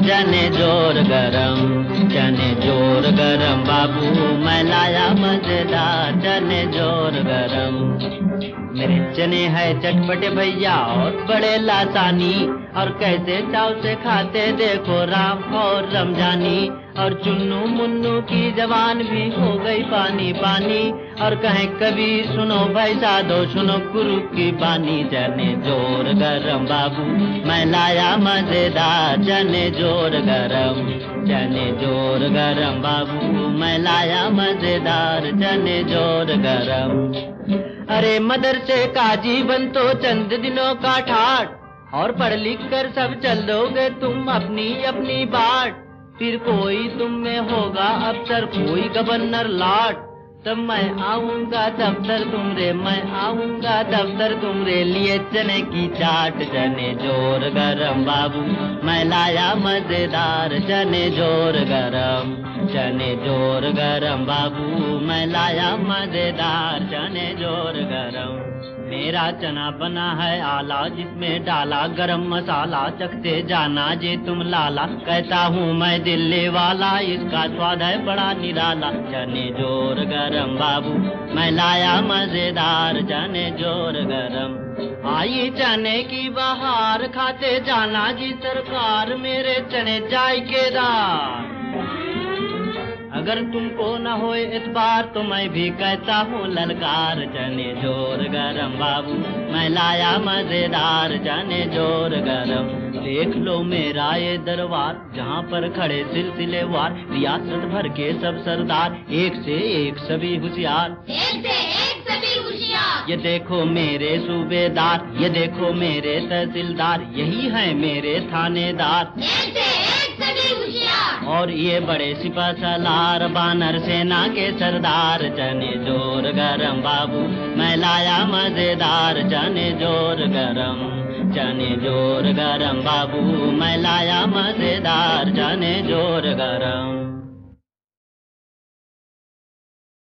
चने जोर गरम, चने जोर गरम बाबू मैं लाया मजेदार चने जोर गरम। मेरे चने है चटपटे भैया और बड़े लासानी, और कैसे चाव से खाते देखो राम और रमजानी। और चुन्नू मुन्नू की जवान भी हो गई पानी पानी, और कहें कभी सुनो भाई साधो सुनो गुरु की बानी। चने जोर गरम बाबू मैं लाया मजेदार चने जोर गरम, चने जोर गरम बाबू मैं लाया मजेदार चने जोर गरम। अरे मदरसे का जीवन तो चंद दिनों का ठाट, और पढ़ लिख कर सब चलोगे तुम अपनी अपनी बाट। फिर कोई तुम में होगा अफसर कोई गवर्नर लॉर्ड, तब मैं आऊंगा दफ्तर तुमरे मैं आऊंगा दफ्तर तुमरे लिए चने की चाट। चने जोर गरम बाबू मैं लाया मजेदार चने जोर गरम, चने जोर गरम बाबू मैं लाया मजेदार चने जोर गरम। मेरा चना बना है आला जिसमें डाला गरम मसाला, चखते जाना जे तुम लाला कहता हूँ मैं दिल्ली वाला, इसका स्वाद है बड़ा निराला। चने जोर गरम बाबू मैं लाया मजेदार चने जोर गरम। आई चने की बहार खाते जाना जी सरकार मेरे चने जायकेदार। अगर तुमको न हो इतबार तो मैं भी कहता हूँ ललकार। चने जोर गरम बाबू मैं लाया मजेदार चने जोर गरम। देख लो मेरा ये दरबार जहाँ पर खड़े सिलसिलेवार, रियासत भर के सब सरदार एक से एक सभी होशियार, एक से एक सभी होशियार। ये देखो मेरे सूबेदार ये देखो मेरे तहसीलदार, यही है मेरे थानेदार एक से एक सभी होशियार। और ये बड़े सिपह सलार बानर सेना के सरदार। चने जोर गरम बाबू मैं लाया मजेदार चने जोर गरम, चने जोर गरम बाबू मैं लाया मजेदार चने जोर गरम।